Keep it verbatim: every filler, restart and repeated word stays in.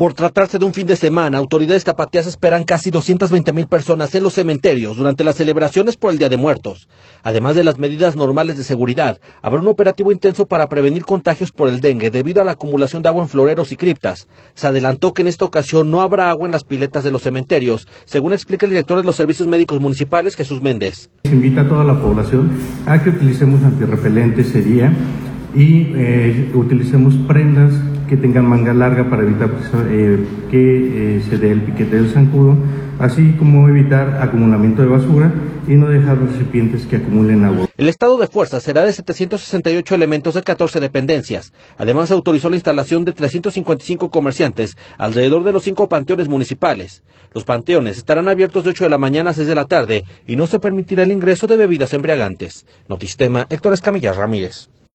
Por tratarse de un fin de semana, autoridades tapatías esperan casi doscientas veinte mil personas en los cementerios durante las celebraciones por el Día de Muertos. Además de las medidas normales de seguridad, habrá un operativo intenso para prevenir contagios por el dengue debido a la acumulación de agua en floreros y criptas. Se adelantó que en esta ocasión no habrá agua en las piletas de los cementerios, según explica el director de los servicios médicos municipales, Jesús Méndez. Se invita a toda la población a que utilicemos antirrepelentes sería y eh, utilicemos prendas que tengan manga larga para evitar eh, que eh, se dé el piquete del zancudo, así como evitar acumulamiento de basura y no dejar recipientes que acumulen agua. El estado de fuerza será de setecientos sesenta y ocho elementos de catorce dependencias. Además, se autorizó la instalación de trescientos cincuenta y cinco comerciantes alrededor de los cinco panteones municipales. Los panteones estarán abiertos de ocho de la mañana a seis de la tarde y no se permitirá el ingreso de bebidas embriagantes. Notistema, Héctor Escamilla Ramírez.